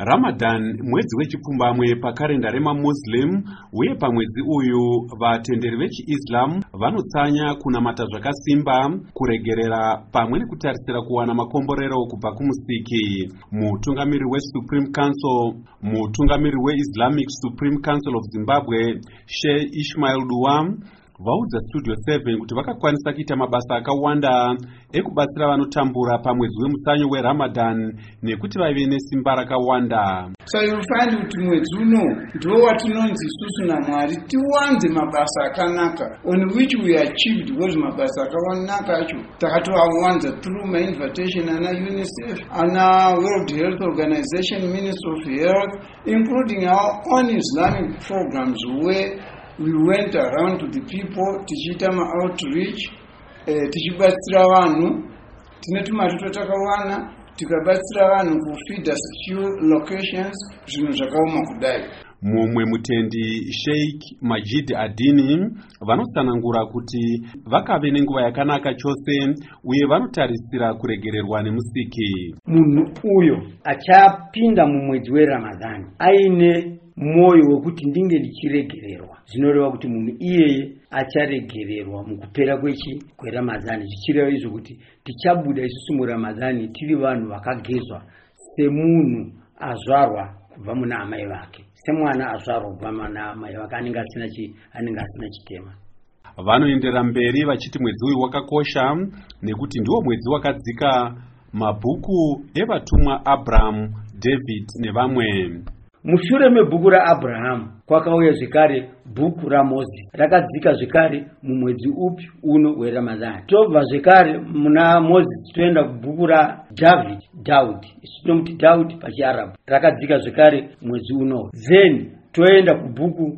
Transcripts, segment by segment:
Ramadan mwezi wechipfumbamwe pakarenda remaMuslim, uye pamwezi uyu vatenderi vechiIslam vanotsanya kunamata zvakasimba, kuregerera pamwe nekutarisira kuwana makomborero kubva kumusiki. Mutungamiri weSupreme Council, mutungamiri weIslamic Supreme Council of Zimbabwe, Sheikh Ismail Dua, vaudza Studio 7 kuti vakakwanisa kuita mabasa akawanda ekubatsira vanotambura pamwezi wemutsanyo weRamadan nekuti vaive nesimba rakawanda. So you find kuti mwezi uno ndiwo watinonzi isusu naMwari tiwanze mabasa akanaka on which we achieved was mabasa akanaka acho takatoawanza through my invitation ana UNICEF, ana World Health Organization, Ministry of Health, including our own Islamic programs where we went around to the people tichita outreach, tichibatsira vanhu, tine tumari takawana tikabatsira vanhu kufeed us few locations, zvinhu zvakaoma kudai. Mumwe mutendi Sheikh Majid Adini vanotsanangura kuti vakave nenguva yakanaka chose uye vanotarisira kuregererwa nemusiki. Munhu uyo achapinda mumwedzi weRamadhani aine moyo wekuti ndinge ndichiregererwa, zvinoreva kuti munhu iyeye acharegererwa mukupera kweRamadhani, zvichireva izvo kuti tichabuda isusu muRamadhani tiri vanhu vakagezwa, semunhu azvarwa kubva muna amai vake, semwana azvarwa kubva muna amai vake anenge asina chitema. Vanoendera mberi vachiti mwedzi uyu wakakosha nekuti ndiwo mwedzi wakadzika mabhuku evatumwa Abraham, David nevamwe. Mushure mebhuku raAbhurahama kwakauya zvekare bhuku raMozisi, rakadzika zvekare mumwedzi upi uno weRamadhani. Tobva zvekare muna Mozisi toenda kubhuku raDhaudhi, tinomuti Dhaudhi pachiArabhu, rakadzika zvekare mwedzi uno. Then toenda kubhuku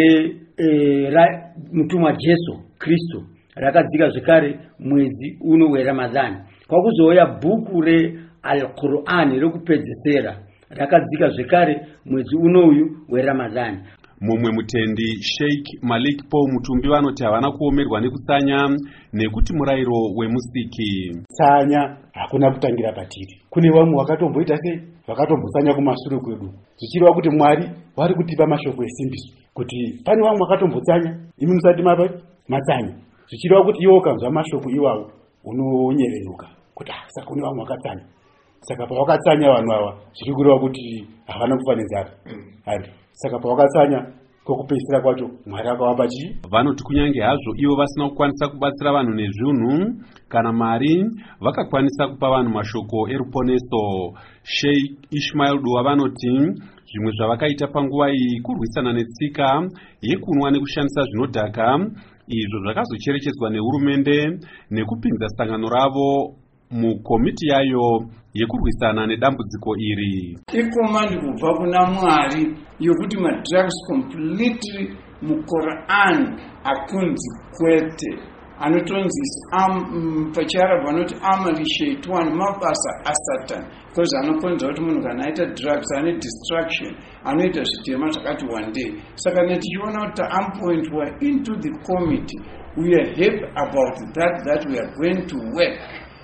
mutumwa Jesu Kristu, rakadzika zvekare mwedzi uno weRamadhani. Kwakuzouya bhuku reAl-Qur'ani rekupedzesera, rakadzika zvekare mwedzi unoyu weRamadhani. Mumwe mutendi Sheikh Malik Po Mutumbi vanoti havana kuomerwa nekutsanya nekuti murayiro wemusiki. Tsanya hakuna kutangira patiri. Kune vamwe vakatomboita sei, vakatombotsanya kumashure kwedu, zvichireva kuti Mwari vari kutipa mashoko esimbiso kuti pane vamwe vakatombotsanya, imi musati matsanya, zvichireva kuti iwo ukanzwa mashoko iwawo unonyevenuka kuti saka kune vamwe vakatsanya. Saka pavakatsanya vanhu ava zviri kureva kuti havana kufa nenzara. Saka pavakatsanya kwokupedzisira kwacho Mwari akavapa chii? Vanoti kunyange hazvo ivo vasina kukwanisa kubatsira vanhu nezvinhu kana mari, vakakwanisa kupa vanhu mashoko eruponeso. Sheikh Ismail Dua vanoti zvimwe zvavakaita panguva iyi kurwisana netsika yekunwa nekushandisa zvinodhaka, izvo zvakazocherechedzwa nehurumende nekupinza sangano ravo mukomiti yayo yekurwisana nedambudziko iri. Ikomandi kubva kuna Mwari yokuti madrugs completely muQuran akunzi kwete, anotonzi pachiArabhu anoti amali sheitani, mabasa aSatan, because anokonza kuti munhu kana aita drugs ane distraction, anoita zvitema zvakati one day. Saka netichiona kuti taampointwa into the committee, we are happy about that we are going to work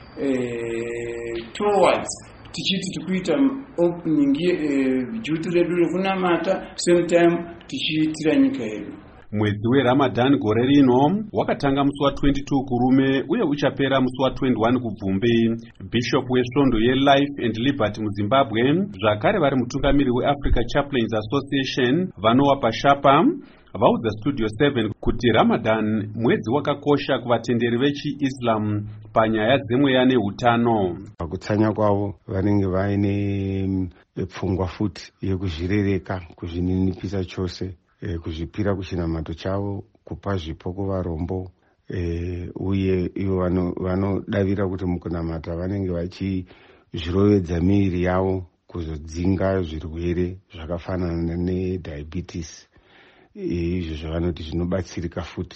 towards tichiti tikuita opening juti redu rekunamata, same time tichiitira nyika yedu. Mwedzi weRamadan gore rino wakatanga musi wa22 kurume uye uchapera musi wa21 kubvumbi. Bishop wesvondo yeLife and Liberty muZimbabwe, zvakare vari mutungamiri weAfrica Chaplains Association, Vanowa Pashapa, vaudza Studio 7 kuti Ramadan mwedzi wakakosha kuvatenderi vechiIslam panyaya dzemweya nehutano. Pakutsanya kwavo vanenge vaine pfungwa futi yekuzvirereka, kuzvininipisa chose, kuzvipira kuchinamato chavo, kupa zvipo kuvarombo, uye ivo vanodavira kuti mukunamata vanenge vachizvirovedza miviri yavo kuzodzinga zvirwere zvakafanana nediabetes. Izvo zvavanoti zvinobatsirika futi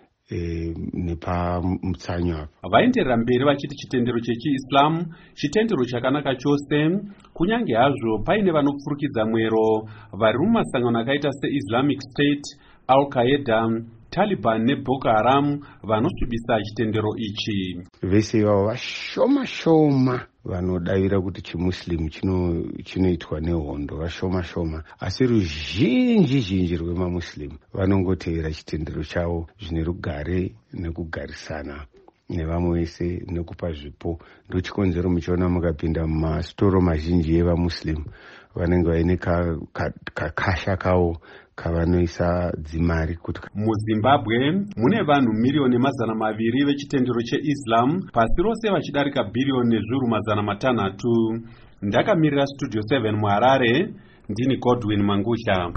nepamutsanyo apa. Vaenderera mberi vachiti chitendero chechiIslam chitendero chakanaka chose, kunyange hazvo paine vanopfurukidza mwero vari mumasangano akaita seIslamic State, Al-Qaeda, Taliban neBoko Haram vanosvibisa chitendero ichi. Vese ivavo vashoma vanodavira kuti chimuslim chinoitwa nehondo vashoma shoma, asi ruzhinji rwemamuslim vanongotevera chitendero chavo zvine rugare nekugarisana nevamwe vese nekupa zvipo. Ndo chikonzero muchiona mukapinda mumasitoro mazhinji evamuslim vanenge vaine kakasha kavo kavanoisa dzimari kuti. MuZimbabwe mune vanhu milioni 200 vechitendero cheIslam, pasi rose vachidarika bhiriyoni nezviuru 600. Ndakamirira Studio 7 muHarare, ndini Godwin Mangusha.